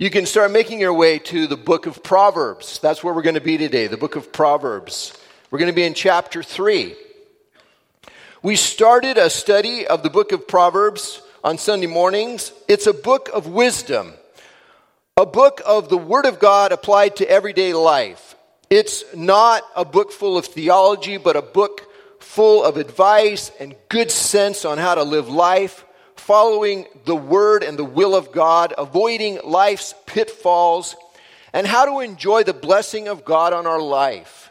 You can start making your way to the book of Proverbs. That's where we're going to be today, the book of Proverbs. We're going to be in chapter 3. We started a study of the book of Proverbs on Sunday mornings. It's a book of wisdom, a book of the Word of God applied to everyday life. It's not a book full of theology, but a book full of advice and good sense on how to live life, following the Word and the will of God, avoiding life's pitfalls, and how to enjoy the blessing of God on our life.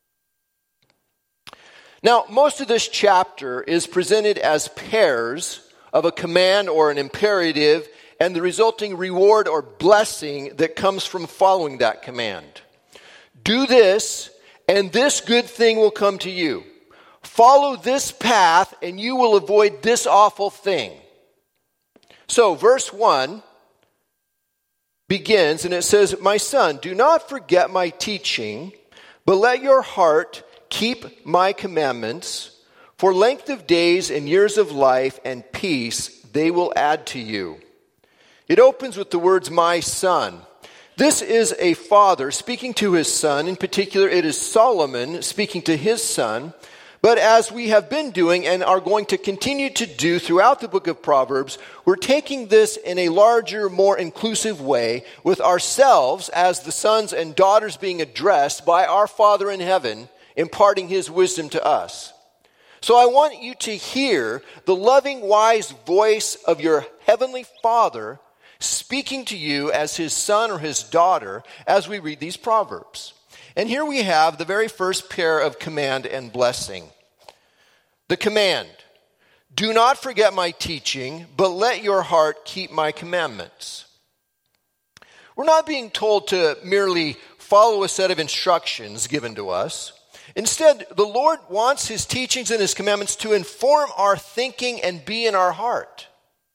Now, most of this chapter is presented as pairs of a command or an imperative and the resulting reward or blessing that comes from following that command. Do this, and this good thing will come to you. Follow this path, and you will avoid this awful thing. So, verse 1 begins, and it says, "My son, do not forget my teaching, but let your heart keep my commandments. For length of days and years of life and peace they will add to you." It opens with the words, "my son." This is a father speaking to his son. In particular, it is Solomon speaking to his son. But as we have been doing and are going to continue to do throughout the book of Proverbs, we're taking this in a larger, more inclusive way with ourselves as the sons and daughters being addressed by our Father in heaven, imparting his wisdom to us. So I want you to hear the loving, wise voice of your heavenly Father speaking to you as his son or his daughter as we read these Proverbs. And here we have the very first pair of command and blessing. The command, "Do not forget my teaching, but let your heart keep my commandments." We're not being told to merely follow a set of instructions given to us. Instead, the Lord wants his teachings and his commandments to inform our thinking and be in our heart.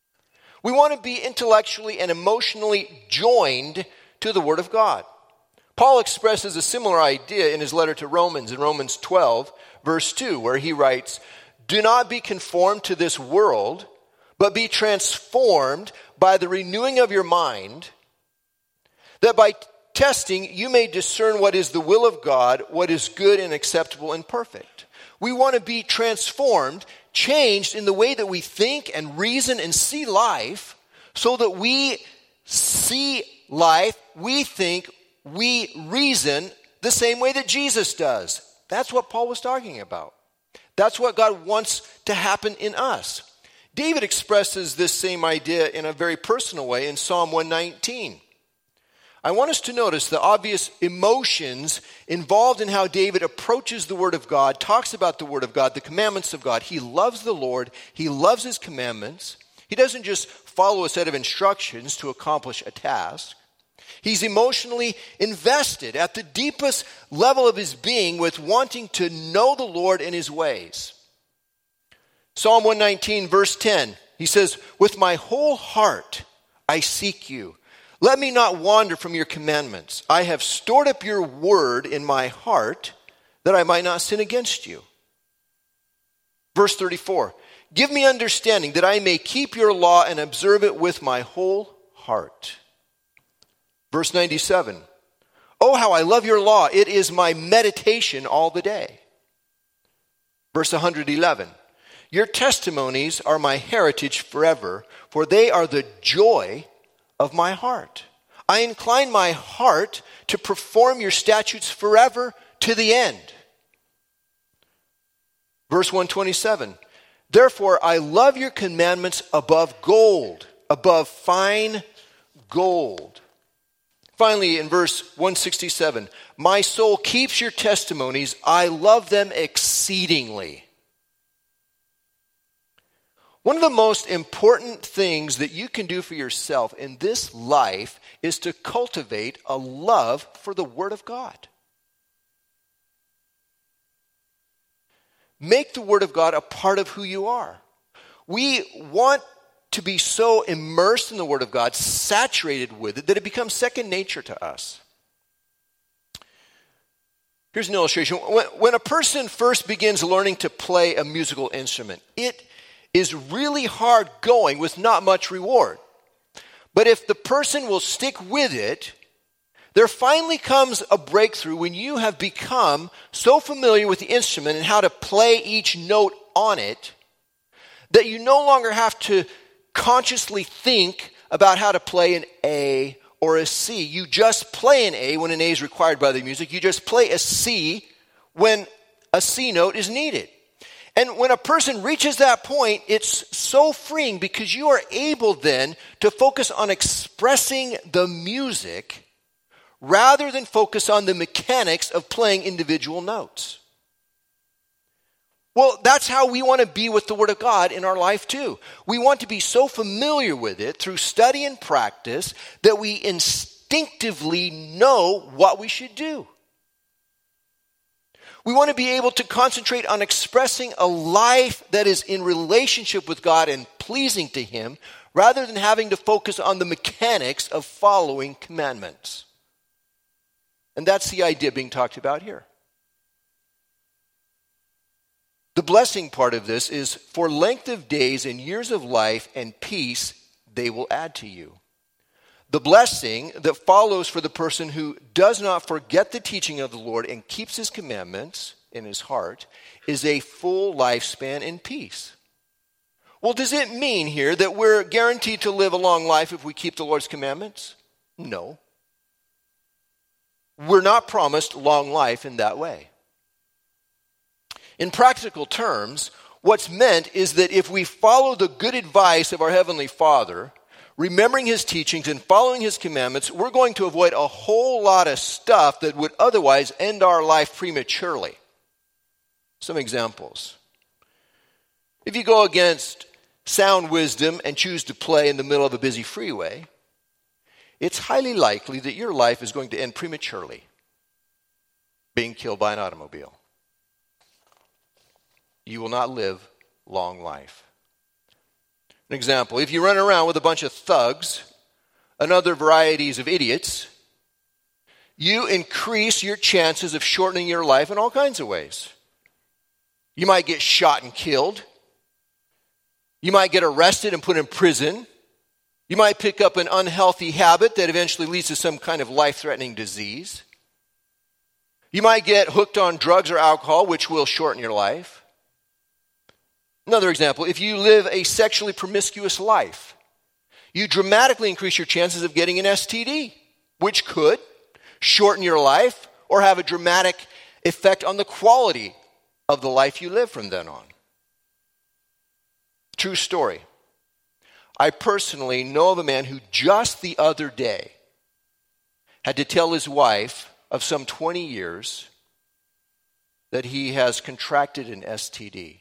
We want to be intellectually and emotionally joined to the Word of God. Paul expresses a similar idea in his letter to Romans, in Romans 12, verse 2, where he writes, "Do not be conformed to this world, but be transformed by the renewing of your mind, that by testing you may discern what is the will of God, what is good and acceptable and perfect." We want to be transformed, changed in the way that we think and reason and see life, so that we see life, we think, we reason the same way that Jesus does. That's what Paul was talking about. That's what God wants to happen in us. David expresses this same idea in a very personal way in Psalm 119. I want us to notice the obvious emotions involved in how David approaches the Word of God, talks about the Word of God, the commandments of God. He loves the Lord. He loves his commandments. He doesn't just follow a set of instructions to accomplish a task. He's emotionally invested at the deepest level of his being with wanting to know the Lord and his ways. Psalm 119, verse 10, he says, "With my whole heart I seek you. Let me not wander from your commandments. I have stored up your word in my heart that I might not sin against you." Verse 34, "Give me understanding that I may keep your law and observe it with my whole heart." Verse 97, "Oh, how I love your law. It is my meditation all the day." Verse 111, "Your testimonies are my heritage forever, for they are the joy of my heart. I incline my heart to perform your statutes forever to the end." Verse 127, "Therefore I love your commandments above gold, above fine gold." Finally, in verse 167, "My soul keeps your testimonies. I love them exceedingly." One of the most important things that you can do for yourself in this life is to cultivate a love for the Word of God. Make the Word of God a part of who you are. We want to be so immersed in the Word of God, saturated with it, that it becomes second nature to us. Here's an illustration. When a person first begins learning to play a musical instrument, it is really hard going with not much reward. But if the person will stick with it, there finally comes a breakthrough when you have become so familiar with the instrument and how to play each note on it that you no longer have to consciously think about how to play an A or a C. You just play an A when an A is required by the music. You just play a C when a C note is needed. And when a person reaches that point, it's so freeing because you are able then to focus on expressing the music rather than focus on the mechanics of playing individual notes. Well, that's how we want to be with the Word of God in our life too. We want to be so familiar with it through study and practice that we instinctively know what we should do. We want to be able to concentrate on expressing a life that is in relationship with God and pleasing to Him, rather than having to focus on the mechanics of following commandments. And that's the idea being talked about here. The blessing part of this is, for length of days and years of life and peace, they will add to you. The blessing that follows for the person who does not forget the teaching of the Lord and keeps His commandments in his heart is a full lifespan in peace. Well, does it mean here that we're guaranteed to live a long life if we keep the Lord's commandments? No. We're not promised long life in that way. In practical terms, what's meant is that if we follow the good advice of our Heavenly Father, remembering His teachings and following His commandments, we're going to avoid a whole lot of stuff that would otherwise end our life prematurely. Some examples. If you go against sound wisdom and choose to play in the middle of a busy freeway, it's highly likely that your life is going to end prematurely, being killed by an automobile. You will not live long life. An example, if you run around with a bunch of thugs and other varieties of idiots, you increase your chances of shortening your life in all kinds of ways. You might get shot and killed. You might get arrested and put in prison. You might pick up an unhealthy habit that eventually leads to some kind of life-threatening disease. You might get hooked on drugs or alcohol, which will shorten your life. Another example, if you live a sexually promiscuous life, you dramatically increase your chances of getting an STD, which could shorten your life or have a dramatic effect on the quality of the life you live from then on. True story. I personally know of a man who just the other day had to tell his wife of some 20 years that he has contracted an STD.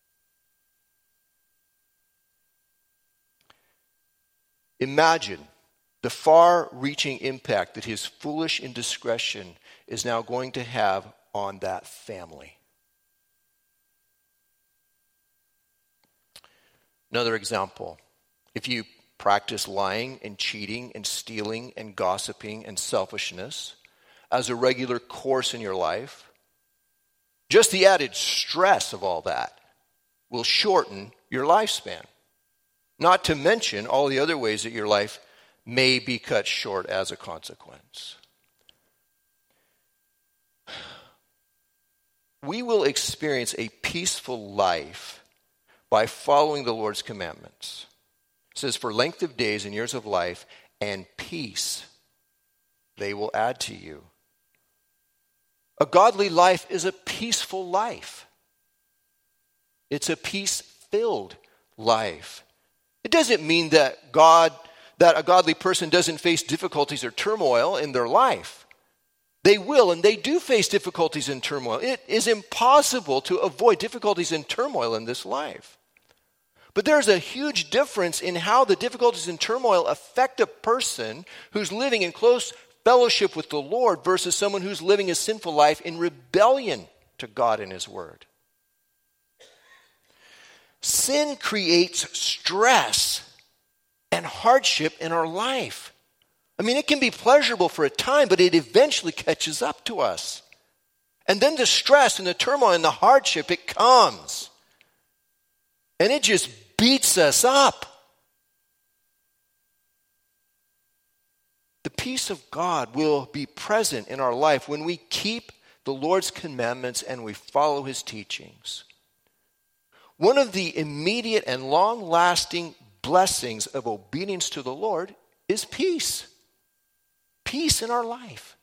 Imagine the far-reaching impact that his foolish indiscretion is now going to have on that family. Another example, if you practice lying and cheating and stealing and gossiping and selfishness as a regular course in your life, just the added stress of all that will shorten your lifespan. Not to mention all the other ways that your life may be cut short as a consequence. We will experience a peaceful life by following the Lord's commandments. It says, for length of days and years of life and peace, they will add to you. A godly life is a peaceful life. It's a peace-filled life. It doesn't mean that a godly person doesn't face difficulties or turmoil in their life. They will, and they do face difficulties and turmoil. It is impossible to avoid difficulties and turmoil in this life. But there's a huge difference in how the difficulties and turmoil affect a person who's living in close fellowship with the Lord versus someone who's living a sinful life in rebellion to God and His Word. Sin creates stress and hardship in our life. I mean, it can be pleasurable for a time, but it eventually catches up to us. And then the stress and the turmoil and the hardship, it comes. And it just beats us up. The peace of God will be present in our life when we keep the Lord's commandments and we follow his teachings. One of the immediate and long-lasting blessings of obedience to the Lord is peace. Peace in our life.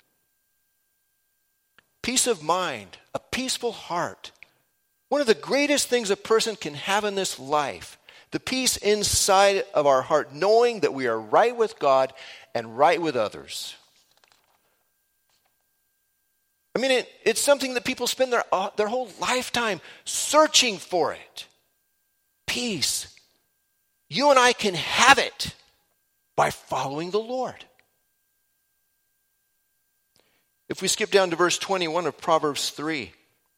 Peace of mind, a peaceful heart. One of the greatest things a person can have in this life, the peace inside of our heart, knowing that we are right with God and right with others. I mean, it's something that people spend their whole lifetime searching for it. Peace. You and I can have it by following the Lord. If we skip down to verse 21 of Proverbs 3,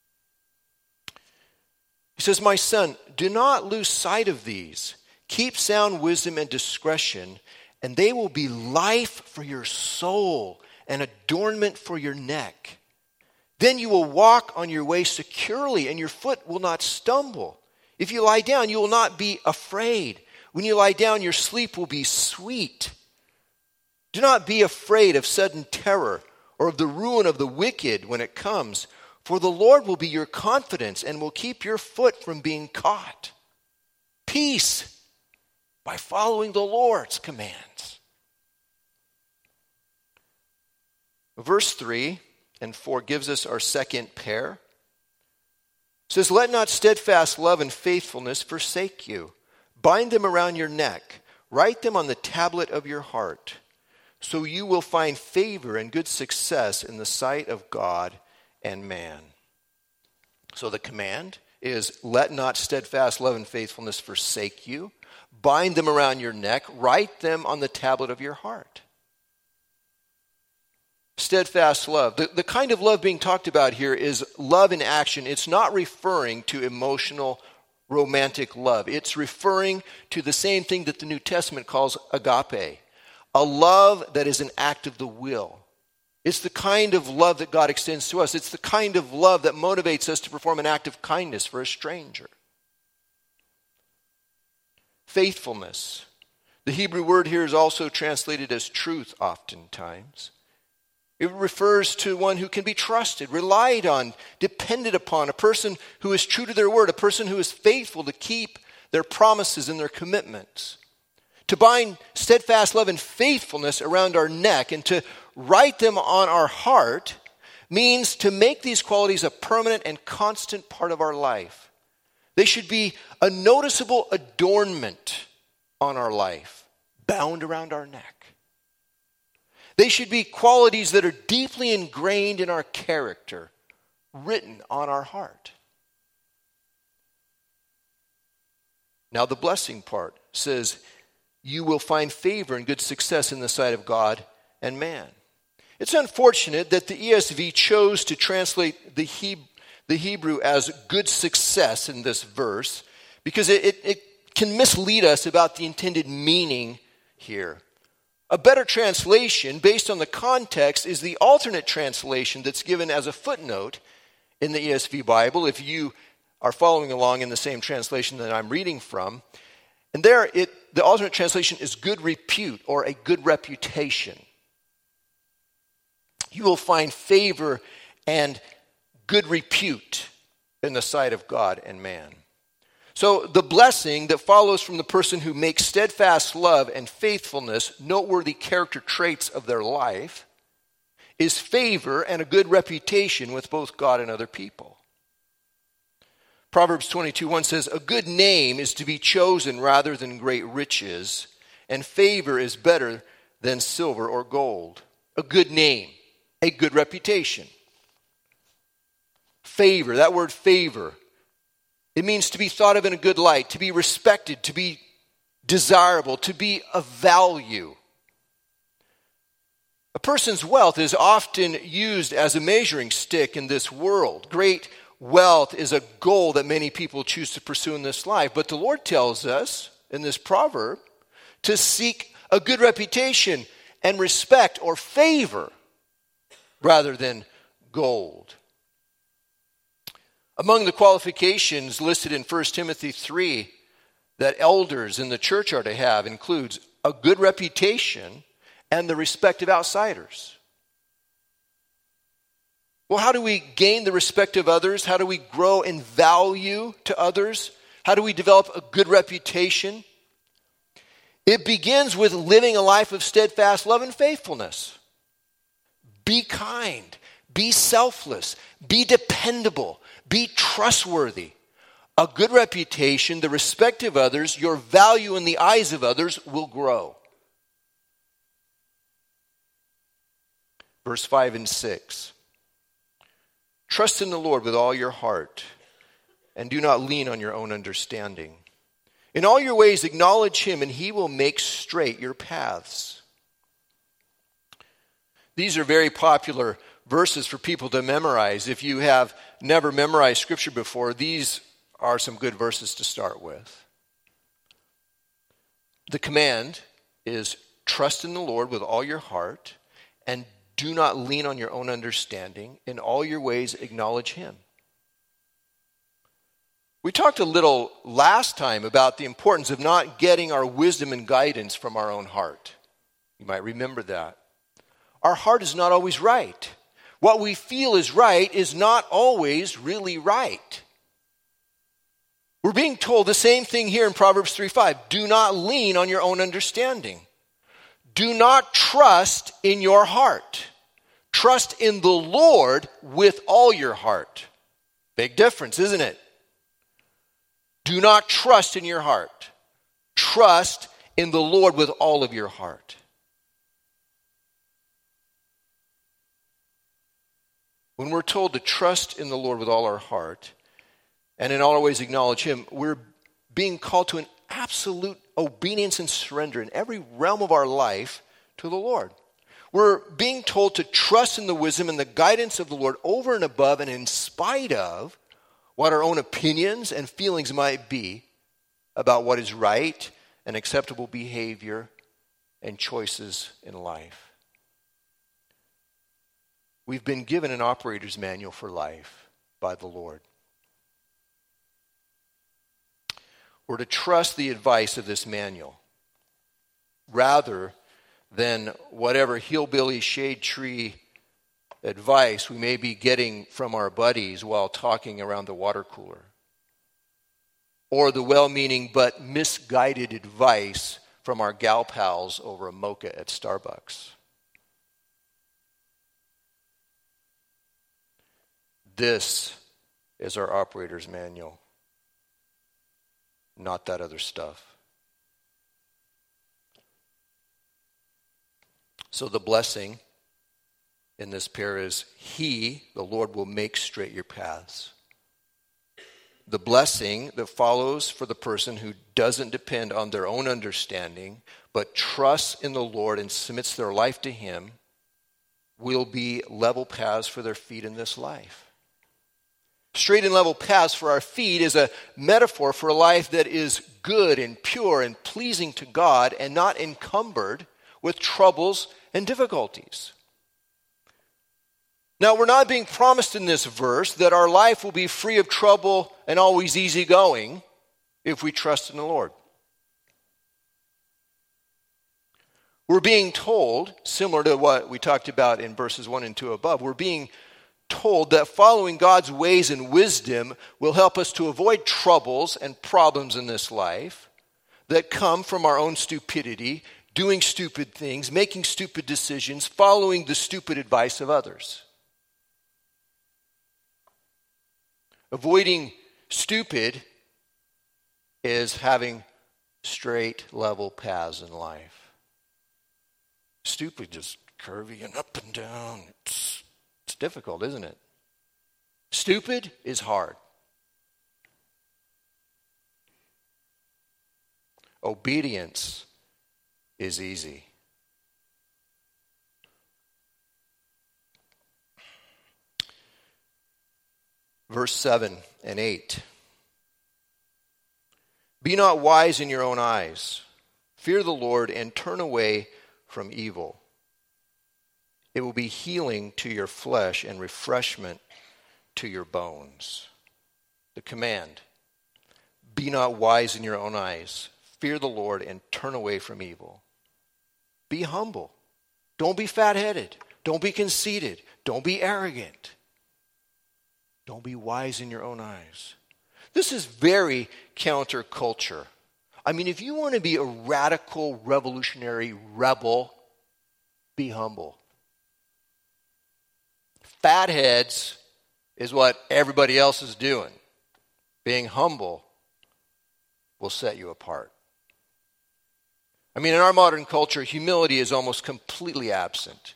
he says, "My son, do not lose sight of these. Keep sound wisdom and discretion, and they will be life for your soul and adornment for your neck. Then you will walk on your way securely, and your foot will not stumble. If you lie down, you will not be afraid. When you lie down, your sleep will be sweet. Do not be afraid of sudden terror or of the ruin of the wicked when it comes, for the Lord will be your confidence and will keep your foot from being caught." Peace by following the Lord's commands. Verse 3 and 4 gives us our second pair. It says, "Let not steadfast love and faithfulness forsake you. Bind them around your neck. Write them on the tablet of your heart. So you will find favor and good success in the sight of God and man." So the command is, let not steadfast love and faithfulness forsake you. Bind them around your neck. Write them on the tablet of your heart. Steadfast love. The kind of love being talked about here is love in action. It's not referring to emotional, romantic love. It's referring to the same thing that the New Testament calls agape, a love that is an act of the will. It's the kind of love that God extends to us. It's the kind of love that motivates us to perform an act of kindness for a stranger. Faithfulness. The Hebrew word here is also translated as truth oftentimes. It refers to one who can be trusted, relied on, depended upon, a person who is true to their word, a person who is faithful to keep their promises and their commitments. To bind steadfast love and faithfulness around our neck and to write them on our heart means to make these qualities a permanent and constant part of our life. They should be a noticeable adornment on our life, bound around our neck. They should be qualities that are deeply ingrained in our character, written on our heart. Now the blessing part says, you will find favor and good success in the sight of God and man. It's unfortunate that the ESV chose to translate the Hebrew as good success in this verse, because it can mislead us about the intended meaning here. A better translation, based on the context, is the alternate translation that's given as a footnote in the ESV Bible, if you are following along in the same translation that I'm reading from. And there, the alternate translation is good repute or a good reputation. You will find favor and good repute in the sight of God and man. So the blessing that follows from the person who makes steadfast love and faithfulness noteworthy character traits of their life is favor and a good reputation with both God and other people. Proverbs 22:1 says, "A good name is to be chosen rather than great riches, and favor is better than silver or gold." A good name, a good reputation. Favor, that word favor, it means to be thought of in a good light, to be respected, to be desirable, to be of value. A person's wealth is often used as a measuring stick in this world. Great wealth is a goal that many people choose to pursue in this life. But the Lord tells us in this proverb to seek a good reputation and respect or favor rather than gold. Among the qualifications listed in 1 Timothy 3 that elders in the church are to have includes a good reputation and the respect of outsiders. Well, how do we gain the respect of others? How do we grow in value to others? How do we develop a good reputation? It begins with living a life of steadfast love and faithfulness. Be kind. Be selfless. Be dependable. Be trustworthy. A good reputation, the respect of others, your value in the eyes of others will grow. Verse 5 and 6. Trust in the Lord with all your heart, and do not lean on your own understanding. In all your ways acknowledge him, and he will make straight your paths. These are very popular verses for people to memorize. If you have never memorized Scripture before, these are some good verses to start with. The command is trust in the Lord with all your heart, and do not lean on your own understanding. In all your ways acknowledge him. We talked a little last time about the importance of not getting our wisdom and guidance from our own heart. You might remember that. Our heart is not always right. What we feel is right is not always really right. We're being told the same thing here in Proverbs 3:5. Do not lean on your own understanding. Do not trust in your heart. Trust in the Lord with all your heart. Big difference, isn't it? Do not trust in your heart. Trust in the Lord with all of your heart. When we're told to trust in the Lord with all our heart, and in all our ways acknowledge him, we're being called to an absolute obedience and surrender in every realm of our life to the Lord. We're being told to trust in the wisdom and the guidance of the Lord over and above and in spite of what our own opinions and feelings might be about what is right and acceptable behavior and choices in life. We've been given an operator's manual for life by the Lord. We're to trust the advice of this manual rather than whatever hillbilly shade tree advice we may be getting from our buddies while talking around the water cooler, or the well-meaning but misguided advice from our gal pals over a mocha at Starbucks. This is our operator's manual, not that other stuff. So the blessing in this pair is he, the Lord, will make straight your paths. The blessing that follows for the person who doesn't depend on their own understanding, but trusts in the Lord and submits their life to him, will be level paths for their feet in this life. Straight and level paths for our feet is a metaphor for a life that is good and pure and pleasing to God and not encumbered with troubles and difficulties. Now, we're not being promised in this verse that our life will be free of trouble and always easygoing if we trust in the Lord. We're being told, similar to what we talked about in verses 1 and 2 above, we're being told that following God's ways and wisdom will help us to avoid troubles and problems in this life that come from our own stupidity, doing stupid things, making stupid decisions, following the stupid advice of others. Avoiding stupid is having straight, level paths in life. Stupid, just curvy and up and down. It's difficult, isn't it? Stupid is hard. Obedience is easy. Verse 7 and 8. Be not wise in your own eyes. Fear the Lord and turn away from evil. It will be healing to your flesh and refreshment to your bones. The command, be not wise in your own eyes. Fear the Lord and turn away from evil. Be humble Don't be fat-headed. Don't be conceited. Don't be arrogant. Don't be wise in your own eyes. This is very counterculture. I mean, if you want to be a radical, revolutionary rebel, be humble. Fatheads is what everybody else is doing. Being humble will set you apart. I mean, in our modern culture, humility is almost completely absent.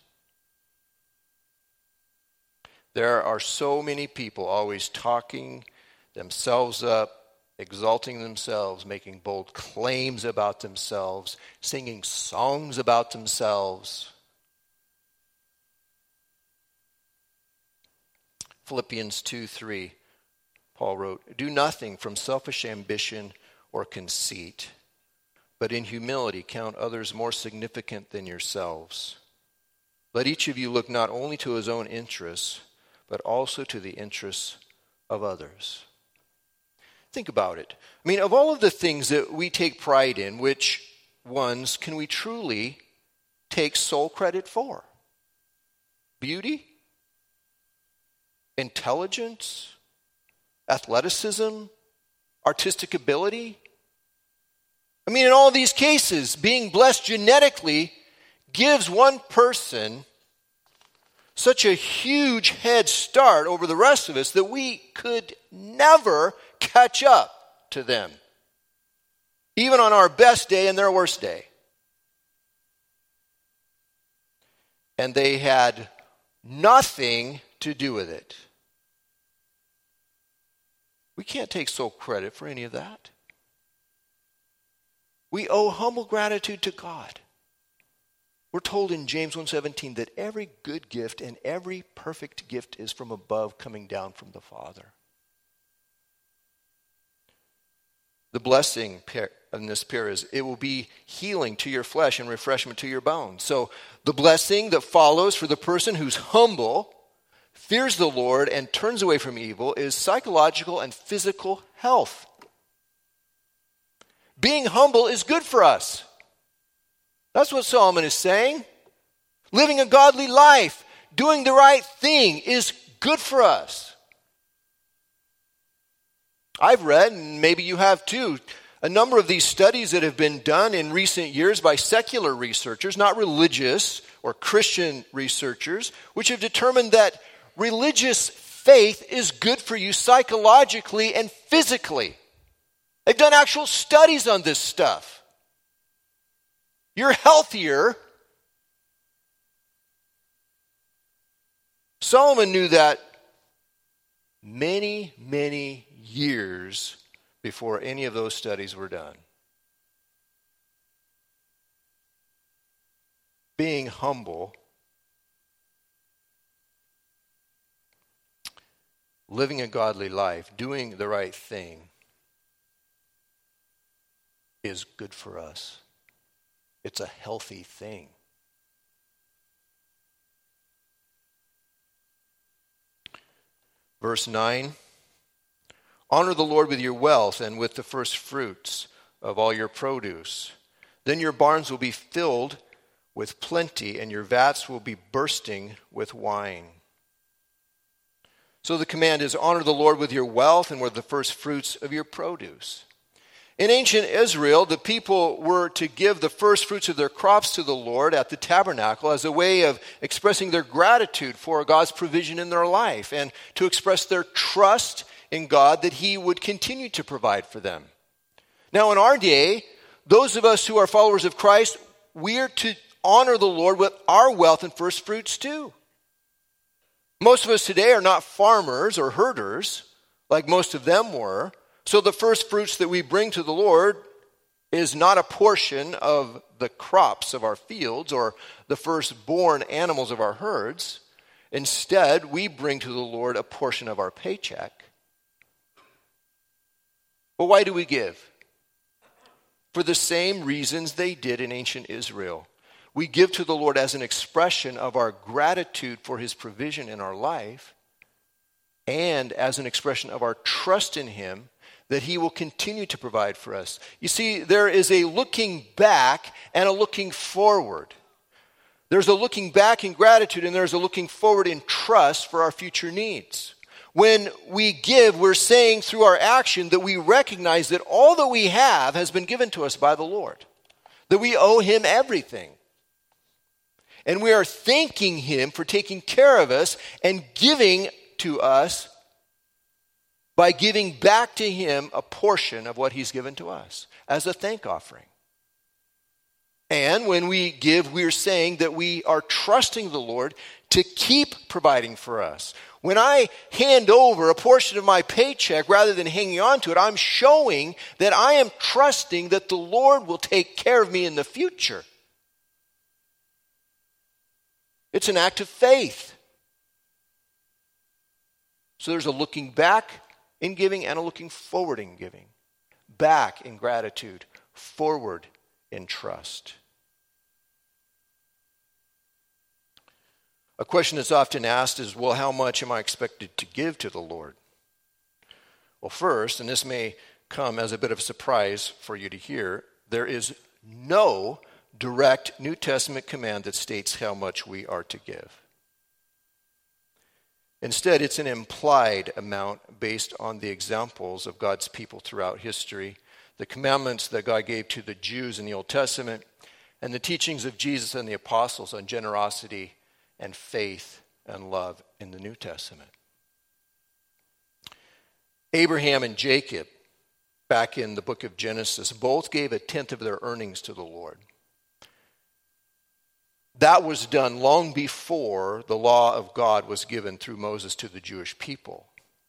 There are so many people always talking themselves up, exalting themselves, making bold claims about themselves, singing songs about themselves. Philippians 2:3, Paul wrote, "Do nothing from selfish ambition or conceit, but in humility count others more significant than yourselves. Let each of you look not only to his own interests, but also to the interests of others." Think about it. I mean, of all of the things that we take pride in, which ones can we truly take sole credit for? Beauty? Intelligence? Athleticism? Artistic ability? I mean, in all these cases, being blessed genetically gives one person such a huge head start over the rest of us that we could never catch up to them, even on our best day and their worst day. And they had nothing to do with it. We can't take sole credit for any of that. We owe humble gratitude to God. We're told in James 1:17 that every good gift and every perfect gift is from above, coming down from the Father. The blessing in this pair is it will be healing to your flesh and refreshment to your bones. So the blessing that follows for the person who's humble, fears the Lord, and turns away from evil is psychological and physical health. Being humble is good for us. That's what Solomon is saying. Living a godly life, doing the right thing is good for us. I've read, and maybe you have too, a number of these studies that have been done in recent years by secular researchers, not religious or Christian researchers, which have determined that religious faith is good for you psychologically and physically. They've done actual studies on this stuff. You're healthier. Solomon knew that many, many years before any of those studies were done. Being humble, living a godly life, doing the right thing is good for us. It's a healthy thing. Verse 9, honor the Lord with your wealth and with the first fruits of all your produce. Then your barns will be filled with plenty, and your vats will be bursting with wine. So the command is honor the Lord with your wealth and with the first fruits of your produce. In ancient Israel, the people were to give the first fruits of their crops to the Lord at the tabernacle as a way of expressing their gratitude for God's provision in their life and to express their trust in God that He would continue to provide for them. Now, in our day, those of us who are followers of Christ, we are to honor the Lord with our wealth and first fruits too. Most of us today are not farmers or herders like most of them were. So the first fruits that we bring to the Lord is not a portion of the crops of our fields or the firstborn animals of our herds. Instead, we bring to the Lord a portion of our paycheck. But why do we give? For the same reasons they did in ancient Israel. We give to the Lord as an expression of our gratitude for His provision in our life and as an expression of our trust in Him that He will continue to provide for us. You see, there is a looking back and a looking forward. There's a looking back in gratitude, and there's a looking forward in trust for our future needs. When we give, we're saying through our action that we recognize that all that we have has been given to us by the Lord, that we owe him everything. And we are thanking him for taking care of us and giving to us by giving back to him a portion of what he's given to us as a thank offering. And when we give, we're saying that we are trusting the Lord to keep providing for us. When I hand over a portion of my paycheck rather than hanging on to it, I'm showing that I am trusting that the Lord will take care of me in the future. It's an act of faith. So there's a looking back in giving and a looking forward in giving. Back in gratitude, forward in trust. A question that's often asked is, well, how much am I expected to give to the Lord? Well, first, and this may come as a bit of a surprise for you to hear, there is no direct New Testament command that states how much we are to give. Instead, it's an implied amount based on the examples of God's people throughout history, the commandments that God gave to the Jews in the Old Testament, and the teachings of Jesus and the apostles on generosity and faith and love in the New Testament. Abraham and Jacob, back in the book of Genesis, both gave a tenth of their earnings to the Lord. That was done long before the law of God was given through Moses to the Jewish people.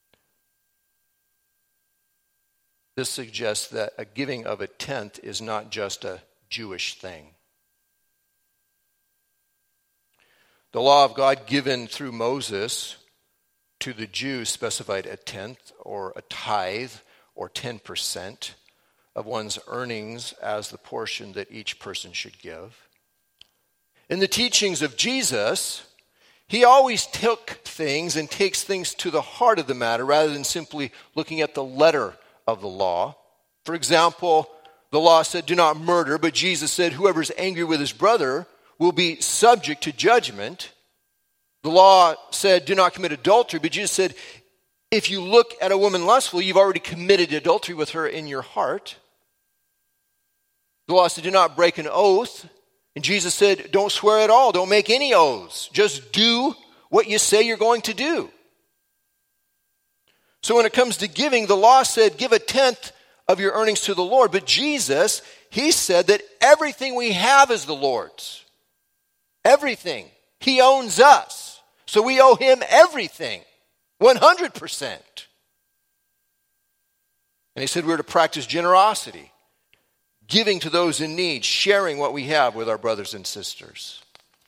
This suggests that a giving of a tenth is not just a Jewish thing. The law of God given through Moses to the Jews specified a tenth or a tithe or 10% of one's earnings as the portion that each person should give. In the teachings of Jesus, he always took things and takes things to the heart of the matter rather than simply looking at the letter of the law. For example, the law said, do not murder, but Jesus said, whoever's angry with his brother will be subject to judgment. The law said, do not commit adultery, but Jesus said, if you look at a woman lustfully, you've already committed adultery with her in your heart. The law said, do not break an oath. And Jesus said, don't swear at all. Don't make any oaths. Just do what you say you're going to do. So when it comes to giving, the law said, give a tenth of your earnings to the Lord. But Jesus, he said that everything we have is the Lord's. Everything. He owns us. So we owe him everything. 100%. And he said we're to practice generosity, giving to those in need, sharing what we have with our brothers and sisters.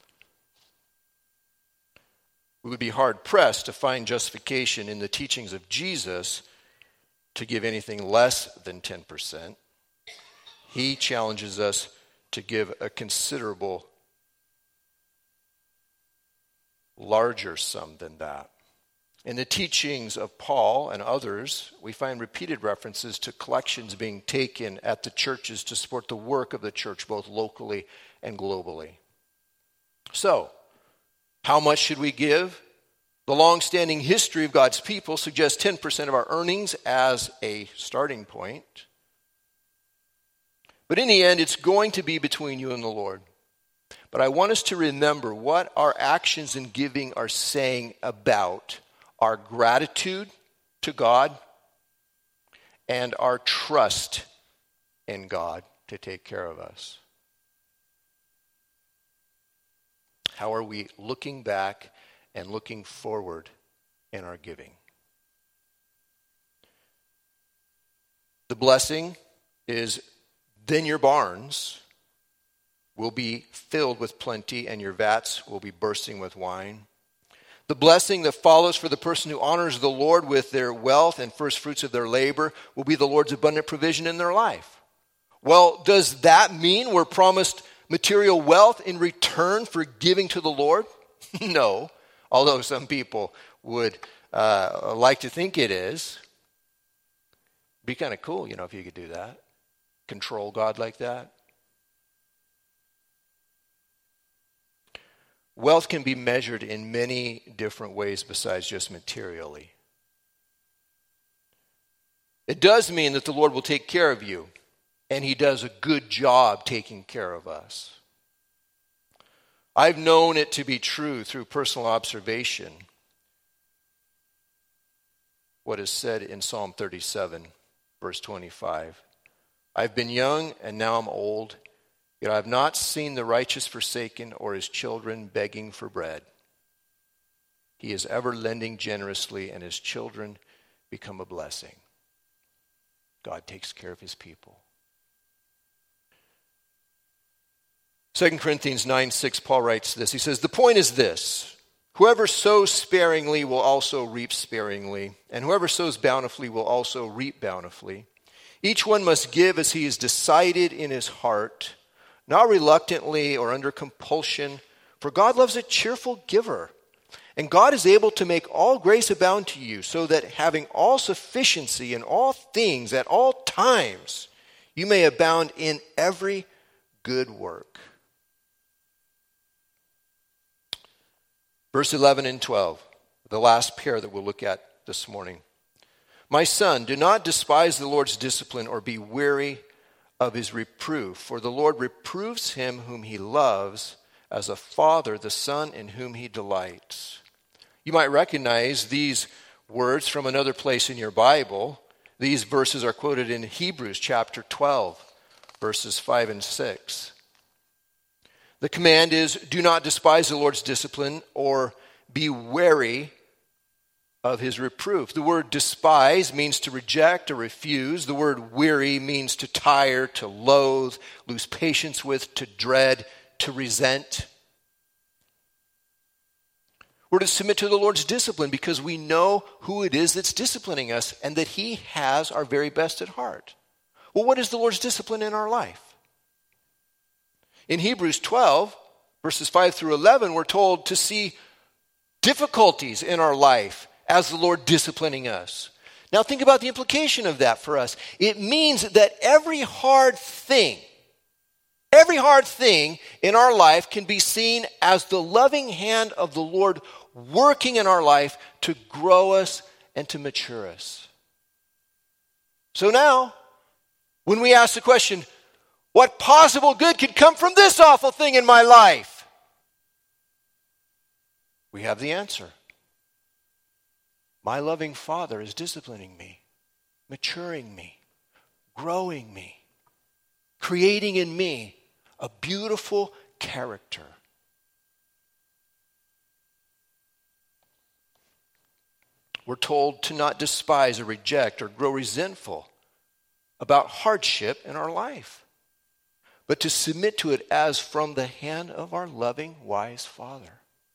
We would be hard-pressed to find justification in the teachings of Jesus to give anything less than 10%. He challenges us to give a considerable larger sum than that. In the teachings of Paul and others, we find repeated references to collections being taken at the churches to support the work of the church, both locally and globally. So, how much should we give? The long-standing history of God's people suggests 10% of our earnings as a starting point. But in the end, it's going to be between you and the Lord. But I want us to remember what our actions in giving are saying about our gratitude to God and our trust in God to take care of us. How are we looking back and looking forward in our giving? The blessing is, then your barns will be filled with plenty, and your vats will be bursting with wine. The blessing that follows for the person who honors the Lord with their wealth and first fruits of their labor will be the Lord's abundant provision in their life. Well, does that mean we're promised material wealth in return for giving to the Lord? No, although some people would like to think it is. Be kind of cool, if you could do that. Control God like that. wealth can be measured in many different ways besides just materially. It does mean that the Lord will take care of you, and he does a good job taking care of us. I've known it to be true through personal observation. What is said in Psalm 37, verse 25. I've been young and now I'm old, yet I have not seen the righteous forsaken or his children begging for bread. He is ever lending generously, and his children become a blessing. God takes care of his people. 2 Corinthians 9:6, Paul writes this. He says, the point is this: whoever sows sparingly will also reap sparingly, and whoever sows bountifully will also reap bountifully. Each one must give as he has decided in his heart, not reluctantly or under compulsion, for God loves a cheerful giver. And God is able to make all grace abound to you, so that having all sufficiency in all things at all times, you may abound in every good work. Verse 11 and 12, the last pair that we'll look at this morning. My son, do not despise the Lord's discipline or be weary of his reproof, for the Lord reproves him whom he loves, as a father the son in whom he delights. You might recognize these words from another place in your Bible. These verses are quoted in Hebrews chapter 12, verses 5 and 6. The command is, do not despise the Lord's discipline or be wary of his reproof. The word despise means to reject or refuse. The word weary means to tire, to loathe, lose patience with, to dread, to resent. We're to submit to the Lord's discipline because we know who it is that's disciplining us and that he has our very best at heart. Well, what is the Lord's discipline in our life? In Hebrews 12, verses 5 through 11, we're told to see difficulties in our life as the Lord disciplining us. Now think about the implication of that for us. It means that every hard thing in our life can be seen as the loving hand of the Lord working in our life to grow us and to mature us. So now, when we ask the question, what possible good could come from this awful thing in my life? We have the answer. My loving Father is disciplining me, maturing me, growing me, creating in me a beautiful character. We're told to not despise or reject or grow resentful about hardship in our life, but to submit to it as from the hand of our loving, wise Father.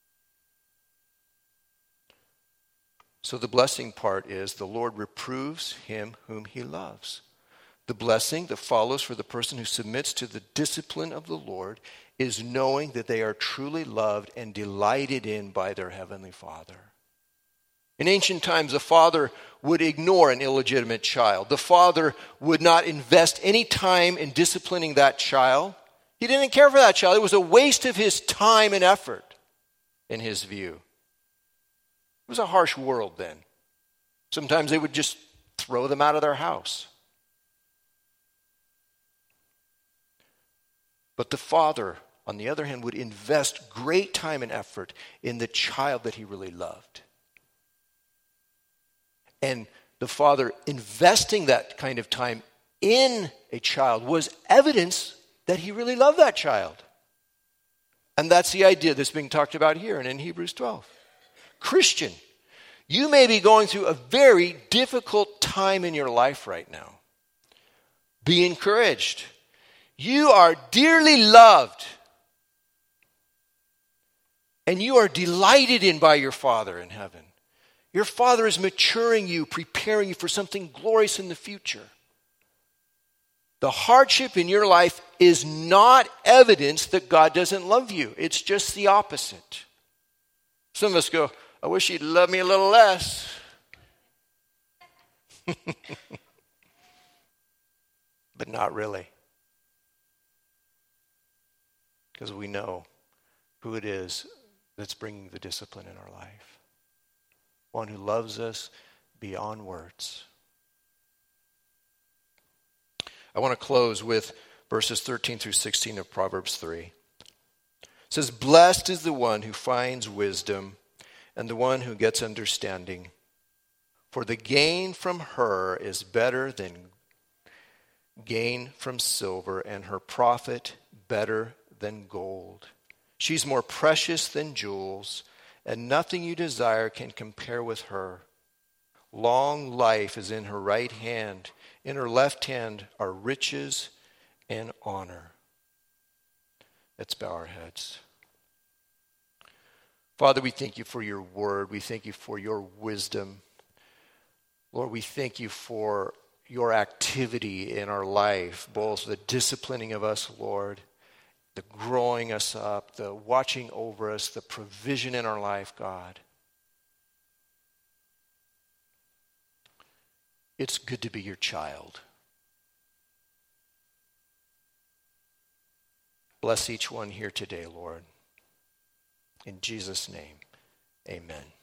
So the blessing part is the Lord reproves him whom he loves. The blessing that follows for the person who submits to the discipline of the Lord is knowing that they are truly loved and delighted in by their heavenly Father. In ancient times, a father would ignore an illegitimate child. The father would not invest any time in disciplining that child. He didn't care for that child. It was a waste of his time and effort, in his view. It was a harsh world then. Sometimes they would just throw them out of their house. But the father, on the other hand, would invest great time and effort in the child that he really loved. And the father investing that kind of time in a child was evidence that he really loved that child. And that's the idea that's being talked about here and in Hebrews 12. Christian, you may be going through a very difficult time in your life right now. Be encouraged. You are dearly loved. And you are delighted in by your Father in heaven. Your Father is maturing you, preparing you for something glorious in the future. The hardship in your life is not evidence that God doesn't love you. It's just the opposite. Some of us go, I wish he'd love me a little less. But not really. Because we know who it is that's bringing the discipline in our life. One who loves us beyond words. I want to close with verses 13 through 16 of Proverbs 3. It says, "Blessed is the one who finds wisdom and the one who gets understanding. For the gain from her is better than gain from silver, and her profit better than gold. She's more precious than jewels, and nothing you desire can compare with her. Long life is in her right hand. In her left hand are riches and honor." Let's bow our heads. Father, we thank you for your word. We thank you for your wisdom. Lord, we thank you for your activity in our life, both the disciplining of us, Lord, the growing us up, the watching over us, the provision in our life, God. It's good to be your child. Bless each one here today, Lord. In Jesus' name, amen.